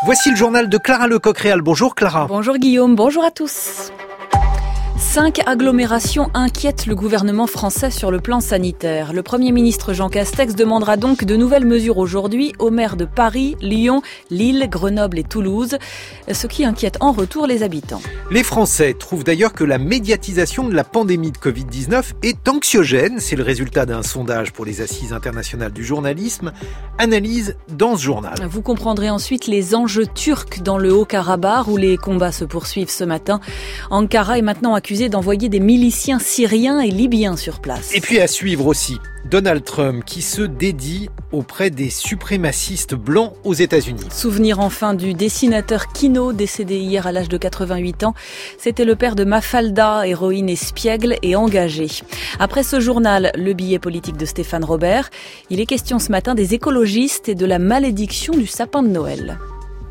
Voici le journal de Clara Lecoq-Réal. Bonjour Clara. Bonjour Guillaume, bonjour à tous. 5 agglomérations inquiètent le gouvernement français sur le plan sanitaire. Le Premier ministre Jean Castex demandera donc de nouvelles mesures aujourd'hui aux maires de Paris, Lyon, Lille, Grenoble et Toulouse, ce qui inquiète en retour les habitants. Les Français trouvent d'ailleurs que la médiatisation de la pandémie de Covid-19 est anxiogène. C'est le résultat d'un sondage pour les Assises internationales du journalisme. Analyse dans ce journal. Vous comprendrez ensuite les enjeux turcs dans le Haut-Karabakh où les combats se poursuivent ce matin. Ankara est maintenant accusé d'envoyer des miliciens syriens et libyens sur place. Et puis à suivre aussi, Donald Trump qui se dédie auprès des suprémacistes blancs aux États-Unis. Souvenir enfin du dessinateur Kino, décédé hier à l'âge de 88 ans. C'était le père de Mafalda, héroïne espiègle et engagée. Après ce journal, le billet politique de Stéphane Robert. Il est question ce matin des écologistes et de la malédiction du sapin de Noël.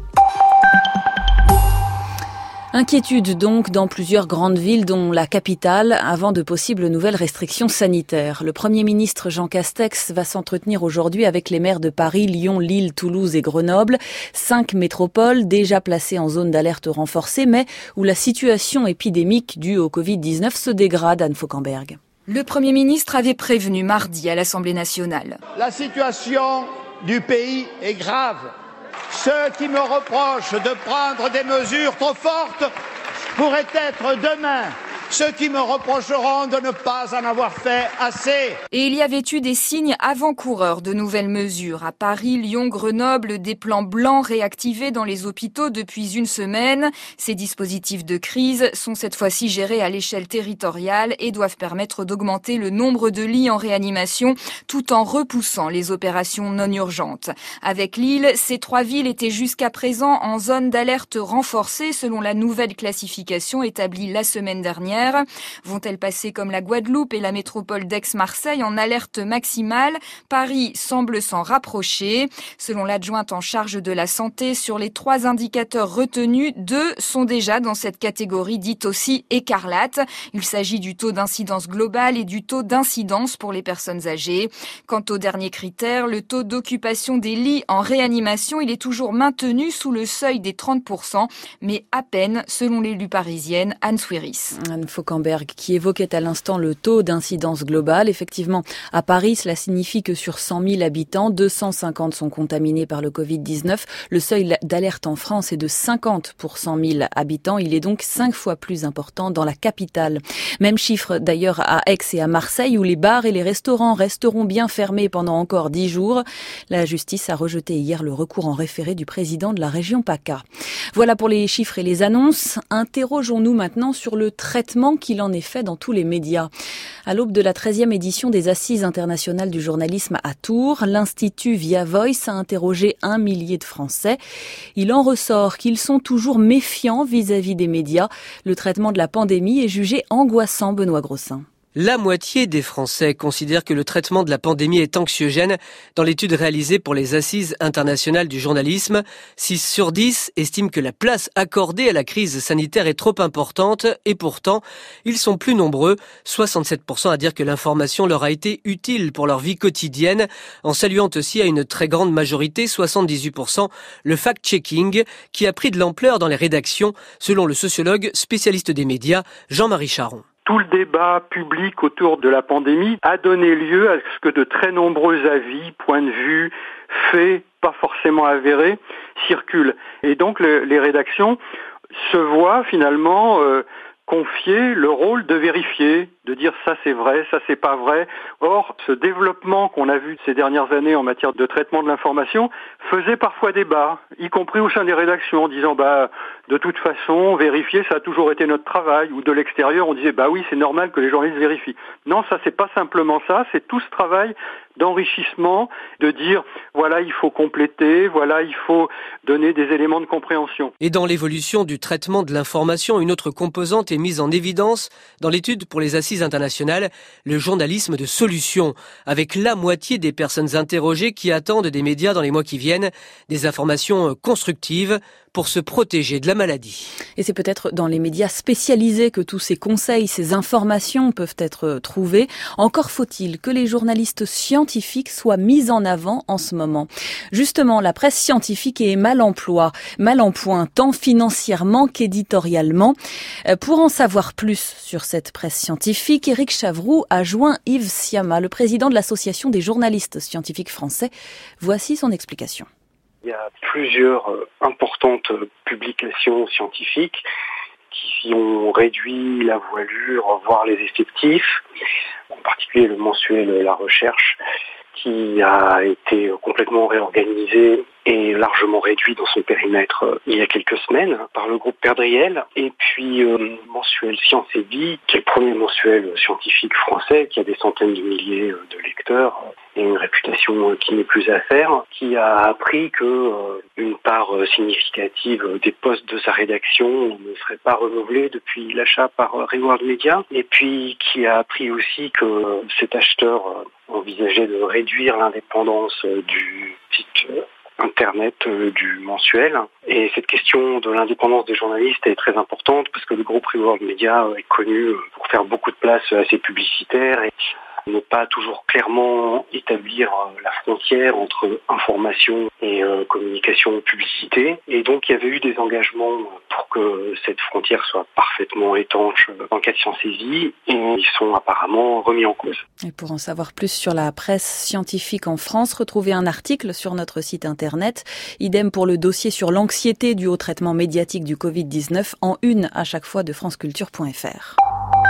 Inquiétude donc dans plusieurs grandes villes, dont la capitale, avant de possibles nouvelles restrictions sanitaires. Le Premier ministre Jean Castex va s'entretenir aujourd'hui avec les maires de Paris, Lyon, Lille, Toulouse et Grenoble. 5 métropoles déjà placées en zone d'alerte renforcée, mais où la situation épidémique due au Covid-19 se dégrade, Anne Fauquemberg. Le Premier ministre avait prévenu mardi à l'Assemblée nationale. La situation du pays est grave. Ceux qui me reprochent de prendre des mesures trop fortes pourraient être demain ceux qui me reprocheront de ne pas en avoir fait assez. Et il y avait eu des signes avant-coureurs de nouvelles mesures. À Paris, Lyon, Grenoble, des plans blancs réactivés dans les hôpitaux depuis une semaine. Ces dispositifs de crise sont cette fois-ci gérés à l'échelle territoriale et doivent permettre d'augmenter le nombre de lits en réanimation tout en repoussant les opérations non urgentes. Avec Lille, ces 3 villes étaient jusqu'à présent en zone d'alerte renforcée selon la nouvelle classification établie la semaine dernière. Vont-elles passer comme la Guadeloupe et la métropole d'Aix-Marseille en alerte maximale? Paris semble s'en rapprocher. Selon l'adjointe en charge de la santé, sur les 3 indicateurs retenus, 2 sont déjà dans cette catégorie dite aussi écarlate. Il s'agit du taux d'incidence globale et du taux d'incidence pour les personnes âgées. Quant au dernier critère, le taux d'occupation des lits en réanimation, il est toujours maintenu sous le seuil des 30%, mais à peine selon l'élu parisienne Anne Souiris. Anne Fauquemberg qui évoquait à l'instant le taux d'incidence globale. Effectivement, à Paris, cela signifie que sur 100 000 habitants, 250 sont contaminés par le Covid-19. Le seuil d'alerte en France est de 50 pour 100 000 habitants. Il est donc 5 fois plus important dans la capitale. Même chiffre d'ailleurs à Aix et à Marseille où les bars et les restaurants resteront bien fermés pendant encore 10 jours. La justice a rejeté hier le recours en référé du président de la région PACA. Voilà pour les chiffres et les annonces. Interrogeons-nous maintenant sur le traitement qu'il en est fait dans tous les médias. À l'aube de la 13e édition des Assises internationales du journalisme à Tours, l'Institut Via Voice a interrogé 1 millier de Français. Il en ressort qu'ils sont toujours méfiants vis-à-vis des médias. Le traitement de la pandémie est jugé angoissant, Benoît Grossin. La moitié des Français considèrent que le traitement de la pandémie est anxiogène. Dans l'étude réalisée pour les Assises internationales du journalisme, 6 sur 10 estiment que la place accordée à la crise sanitaire est trop importante et pourtant, ils sont plus nombreux, 67% à dire que l'information leur a été utile pour leur vie quotidienne, en saluant aussi à une très grande majorité, 78%, le fact-checking qui a pris de l'ampleur dans les rédactions, selon le sociologue spécialiste des médias, Jean-Marie Charon. Tout le débat public autour de la pandémie a donné lieu à ce que de très nombreux avis, points de vue, faits, pas forcément avérés, circulent. Et donc les rédactions se voient finalement confier le rôle de vérifier, de dire ça c'est vrai, ça c'est pas vrai. Or, ce développement qu'on a vu ces dernières années en matière de traitement de l'information faisait parfois débat, y compris au sein des rédactions, en disant de toute façon, vérifier ça a toujours été notre travail. Ou de l'extérieur, on disait oui, c'est normal que les journalistes vérifient. Non, ça c'est pas simplement ça, c'est tout ce travail d'enrichissement, de dire voilà, il faut compléter, voilà, il faut donner des éléments de compréhension. Et dans l'évolution du traitement de l'information, une autre composante est mise en évidence dans l'étude pour les Assises Assises internationales le journalisme de solution, avec la moitié des personnes interrogées qui attendent des médias dans les mois qui viennent des informations constructives pour se protéger de la maladie. Et c'est peut-être dans les médias spécialisés que tous ces conseils, ces informations peuvent être trouvés. Encore faut-il que les journalistes scientifiques soient mis en avant en ce moment. Justement, la presse scientifique est mal en point, tant financièrement qu'éditorialement. Pour en savoir plus sur cette presse scientifique, Éric Chavroux a joint Yves Siama, le président de l'Association des journalistes scientifiques français. Voici son explication. Il y a plusieurs importantes publications scientifiques qui ont réduit la voilure, voire les effectifs, en particulier le mensuel La Recherche, qui a été complètement réorganisé et largement réduit dans son périmètre il y a quelques semaines par le groupe Perdriel. Et puis mensuel Science et Vie, qui est le premier mensuel scientifique français, qui a des centaines de milliers de lecteurs et une réputation qui n'est plus à faire, qui a appris que une part significative des postes de sa rédaction ne serait pas renouvelée depuis l'achat par Reward Media, et puis qui a appris aussi que cet acheteur envisageait de réduire l'indépendance du site Internet du mensuel. Et cette question de l'indépendance des journalistes est très importante parce que le groupe Reward Media est connu pour faire beaucoup de place à ses publicitaires et ne pas toujours clairement établir la frontière entre information et communication publicité. Et donc il y avait eu des engagements pour que cette frontière soit parfaitement étanche en cas de Science et Vie, et ils sont apparemment remis en cause. Et pour en savoir plus sur la presse scientifique en France, retrouvez un article sur notre site internet. Idem pour le dossier sur l'anxiété due au traitement médiatique du Covid-19, en une à chaque fois de franceculture.fr.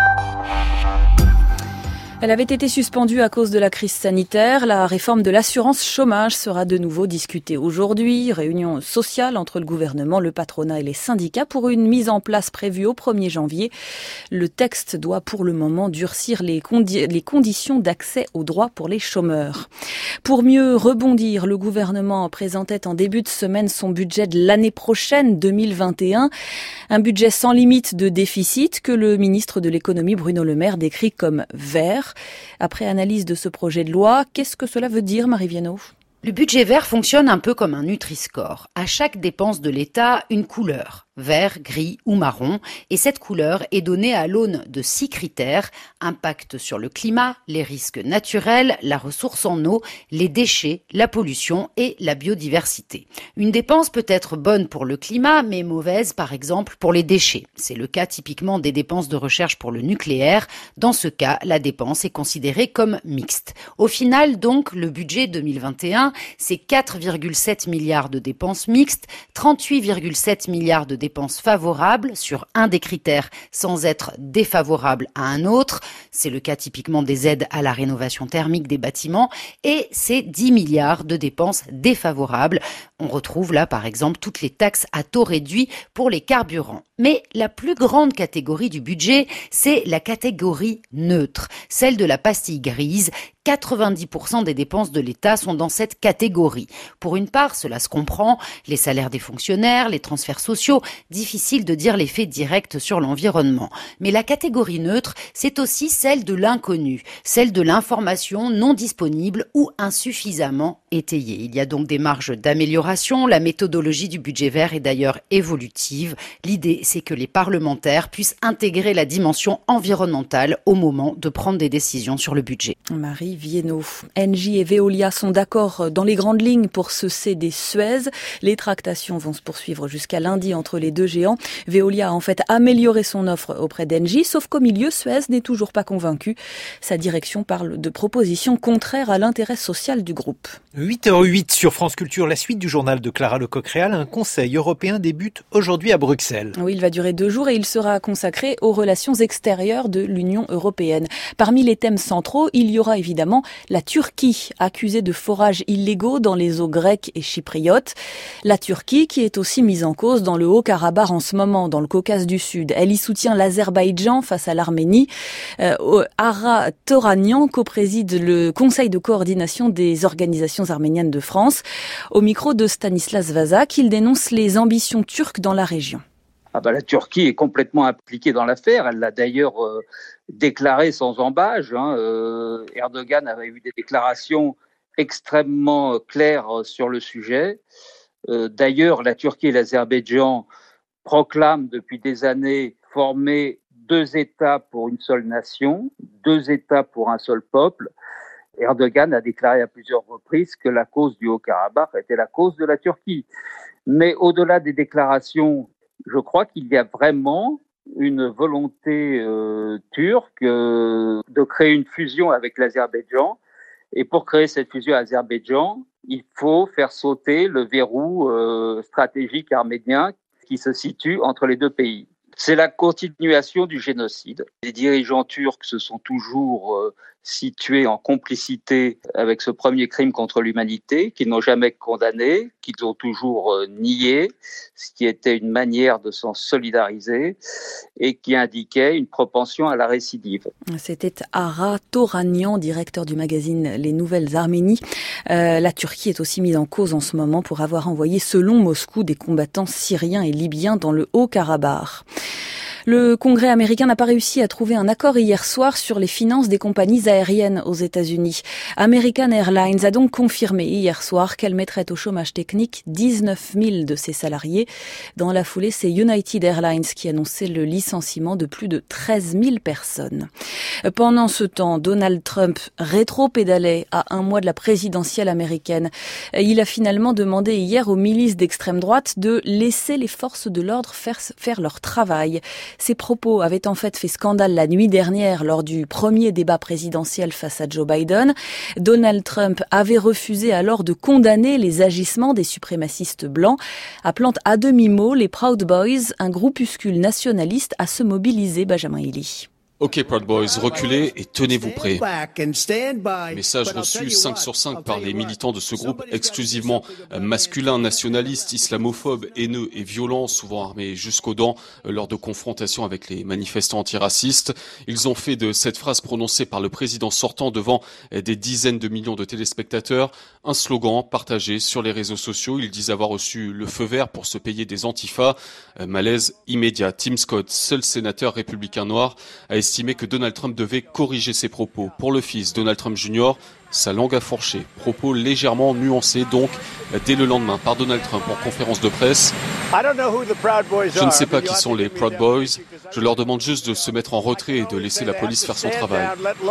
Elle avait été suspendue à cause de la crise sanitaire. La réforme de l'assurance chômage sera de nouveau discutée aujourd'hui. Réunion sociale entre le gouvernement, le patronat et les syndicats pour une mise en place prévue au 1er janvier. Le texte doit pour le moment durcir les conditions d'accès aux droits pour les chômeurs. Pour mieux rebondir, le gouvernement présentait en début de semaine son budget de l'année prochaine, 2021. Un budget sans limite de déficit que le ministre de l'économie Bruno Le Maire décrit comme vert. Après analyse de ce projet de loi, qu'est-ce que cela veut dire, Marie Viennot ? Le budget vert fonctionne un peu comme un Nutri-Score. À chaque dépense de l'État, une couleur. Vert, gris ou marron, et cette couleur est donnée à l'aune de 6 critères: impact sur le climat, les risques naturels, la ressource en eau, les déchets, la pollution et la biodiversité. Une dépense peut être bonne pour le climat, mais mauvaise par exemple pour les déchets. C'est le cas typiquement des dépenses de recherche pour le nucléaire. Dans ce cas, la dépense est considérée comme mixte. Au final donc, le budget 2021, c'est 4,7 milliards de dépenses mixtes, 38,7 milliards de dépenses favorables sur un des critères sans être défavorable à un autre. C'est le cas typiquement des aides à la rénovation thermique des bâtiments, et c'est 10 milliards de dépenses défavorables. On retrouve là par exemple toutes les taxes à taux réduit pour les carburants. Mais la plus grande catégorie du budget, c'est la catégorie neutre, celle de la pastille grise. 90% des dépenses de l'État sont dans cette catégorie. Pour une part, cela se comprend, les salaires des fonctionnaires, les transferts sociaux, difficile de dire l'effet direct sur l'environnement. Mais la catégorie neutre, c'est aussi celle de l'inconnu, celle de l'information non disponible ou insuffisamment étayée. Il y a donc des marges d'amélioration. La méthodologie du budget vert est d'ailleurs évolutive. L'idée, c'est que les parlementaires puissent intégrer la dimension environnementale au moment de prendre des décisions sur le budget. Marie Viennot. Engie et Veolia sont d'accord dans les grandes lignes pour se céder Suez. Les tractations vont se poursuivre jusqu'à lundi entre les deux géants. Veolia a en fait amélioré son offre auprès d'Engie, sauf qu'au milieu, Suez n'est toujours pas convaincu. Sa direction parle de propositions contraires à l'intérêt social du groupe. 8h08 sur France Culture, la suite du journal de Clara Lecoq-Réal. Un conseil européen débute aujourd'hui à Bruxelles. Oui, il va durer 2 jours et il sera consacré aux relations extérieures de l'Union européenne. Parmi les thèmes centraux, il y aura évidemment la Turquie, accusée de forages illégaux dans les eaux grecques et chypriotes. La Turquie qui est aussi mise en cause dans le Haut-Karabakh en ce moment, dans le Caucase du Sud. Elle y soutient l'Azerbaïdjan face à l'Arménie. Ara Toranian co-préside le Conseil de coordination des organisations arméniennes de France. Au micro de Stanislas Vazak, il dénonce les ambitions turques dans la région. La Turquie est complètement impliquée dans l'affaire. Elle l'a d'ailleurs déclaré sans ambages. Erdogan avait eu des déclarations extrêmement claires sur le sujet. D'ailleurs, la Turquie et l'Azerbaïdjan proclament depuis des années former 2 États pour une seule nation, 2 États pour un seul peuple. Erdogan a déclaré à plusieurs reprises que la cause du Haut-Karabakh était la cause de la Turquie. Mais au-delà des déclarations, je crois qu'il y a vraiment une volonté turque de créer une fusion avec l'Azerbaïdjan. Et pour créer cette fusion Azerbaïdjan, il faut faire sauter le verrou stratégique arménien qui se situe entre les 2 pays. C'est la continuation du génocide. Les dirigeants turcs se sont toujours situés en complicité avec ce premier crime contre l'humanité, qu'ils n'ont jamais condamné, qu'ils ont toujours nié, ce qui était une manière de s'en solidariser et qui indiquait une propension à la récidive. C'était Ara Toranian, directeur du magazine Les Nouvelles Arménies. La Turquie est aussi mise en cause en ce moment pour avoir envoyé, selon Moscou, des combattants syriens et libyens dans le Haut-Karabakh. Le Congrès américain n'a pas réussi à trouver un accord hier soir sur les finances des compagnies aériennes aux États-Unis. American Airlines a donc confirmé hier soir qu'elle mettrait au chômage technique 19 000 de ses salariés. Dans la foulée, c'est United Airlines qui annonçait le licenciement de plus de 13 000 personnes. Pendant ce temps, Donald Trump rétro-pédalait à un mois de la présidentielle américaine. Il a finalement demandé hier aux milices d'extrême droite de laisser les forces de l'ordre faire leur travail. Ces propos avaient en fait fait scandale la nuit dernière lors du premier débat présidentiel face à Joe Biden. Donald Trump avait refusé alors de condamner les agissements des suprémacistes blancs, appelant à demi-mot les Proud Boys, un groupuscule nationaliste, à se mobiliser. Benjamin Elie. Ok Proud Boys, reculez et tenez-vous prêts. Message reçu 5 sur 5 par les militants de ce groupe exclusivement masculin, nationaliste, islamophobe, haineux et violent, souvent armés jusqu'aux dents lors de confrontations avec les manifestants antiracistes. Ils ont fait de cette phrase prononcée par le président sortant devant des dizaines de millions de téléspectateurs un slogan partagé sur les réseaux sociaux. Ils disent avoir reçu le feu vert pour se payer des antifas. Malaise immédiat. Tim Scott, seul sénateur républicain noir, a estimé que Donald Trump devait corriger ses propos. Pour le fils, Donald Trump Jr., sa langue a fourché. Propos légèrement nuancés donc dès le lendemain par Donald Trump en conférence de presse. Je ne sais pas qui sont les Proud Boys. Je leur demande juste de se mettre en retrait et de laisser la police faire son travail.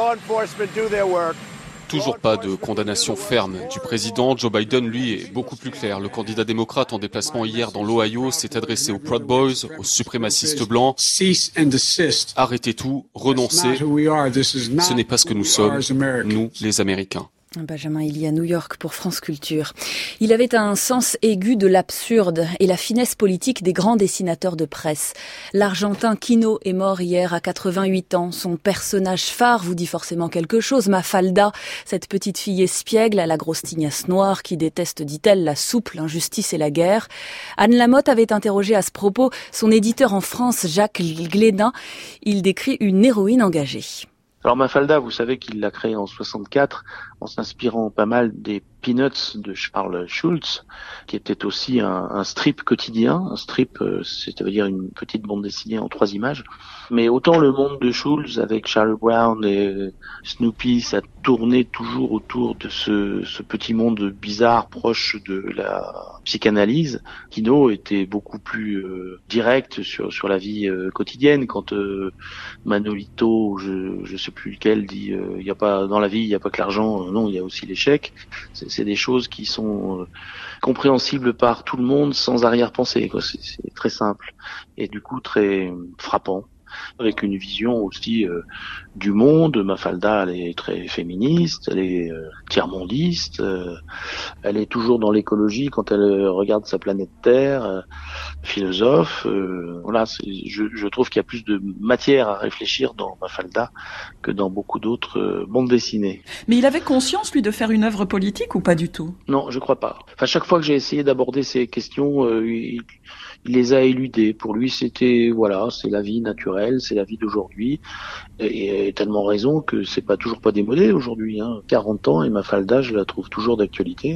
Toujours pas de condamnation ferme du président. Joe Biden, lui, est beaucoup plus clair. Le candidat démocrate en déplacement hier dans l'Ohio s'est adressé aux Proud Boys, aux suprémacistes blancs. Arrêtez tout, renoncez. Ce n'est pas ce que nous sommes, nous, les Américains. Benjamin Elie à New York pour France Culture. Il avait un sens aigu de l'absurde et la finesse politique des grands dessinateurs de presse. L'Argentin Quino est mort hier à 88 ans. Son personnage phare vous dit forcément quelque chose. Mafalda, cette petite fille espiègle à la grosse tignasse noire qui déteste, dit-elle, la soupe, l'injustice et la guerre. Anne Lamotte avait interrogé à ce propos son éditeur en France, Jacques Glénat. Il décrit une héroïne engagée. Alors Mafalda, vous savez qu'il l'a créé en 64 en s'inspirant pas mal des Peanuts de Charles Schulz, qui était aussi un strip quotidien. Un strip, c'est-à-dire une petite bande dessinée en 3 images. Mais autant le monde de Schulz avec Charlie Brown et Snoopy, ça tournait toujours autour de ce petit monde bizarre proche de la psychanalyse. Quino était beaucoup plus direct sur la vie quotidienne. Quand Manolito, je sais plus lequel, dit il y a pas dans la vie, il y a pas que l'argent, non, il y a aussi l'échec. C'est des choses qui sont compréhensibles par tout le monde sans arrière-pensée, quoi. C'est très simple et du coup très frappant, avec une vision aussi du monde. Mafalda, elle est très féministe, elle est tiers-mondiste, elle est toujours dans l'écologie quand elle regarde sa planète Terre, philosophe. Voilà, je trouve qu'il y a plus de matière à réfléchir dans Mafalda que dans beaucoup d'autres bandes dessinées. Mais il avait conscience, lui, de faire une œuvre politique ou pas du tout? Non, je crois pas. Enfin, chaque fois que j'ai essayé d'aborder ces questions, il les a éludées. Pour lui, c'était, voilà, c'est la vie naturelle, c'est la vie d'aujourd'hui. Et tellement raison que c'est toujours pas démodé aujourd'hui. 40 ans et Mafalda, je la trouve toujours d'actualité.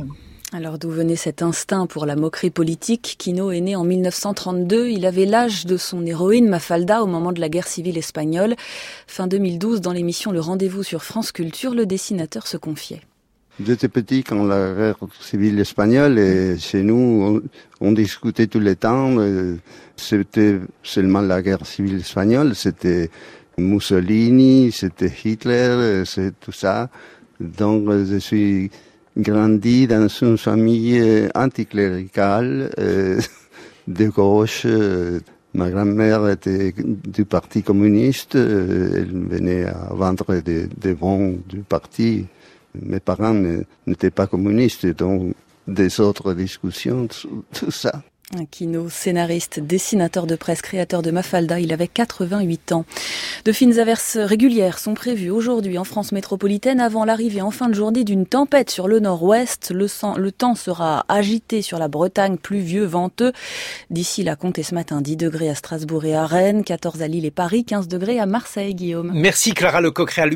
Alors d'où venait cet instinct pour la moquerie politique? Quino est né en 1932. Il avait l'âge de son héroïne Mafalda au moment de la guerre civile espagnole. Fin 2012, dans l'émission Le Rendez-vous sur France Culture, le dessinateur se confiait. J'étais petit quand la guerre civile espagnole et chez nous, on discutait tout le temps. C'était seulement la guerre civile espagnole, c'était Mussolini, c'était Hitler, c'est tout ça. Donc je suis grandi dans une famille anticléricale de gauche. Ma grand-mère était du Parti communiste. Elle venait à vendre des bons du parti. Mes parents n'étaient pas communistes, donc des autres discussions, tout ça. Quino, scénariste, dessinateur de presse, créateur de Mafalda, il avait 88 ans. De fines averses régulières sont prévues aujourd'hui en France métropolitaine avant l'arrivée en fin de journée d'une tempête sur le nord-ouest. Le temps sera agité sur la Bretagne, pluvieux, venteux. D'ici là, comptez ce matin 10 degrés à Strasbourg et à Rennes, 14 à Lille et Paris, 15 degrés à Marseille, Guillaume. Merci Clara Lecoq.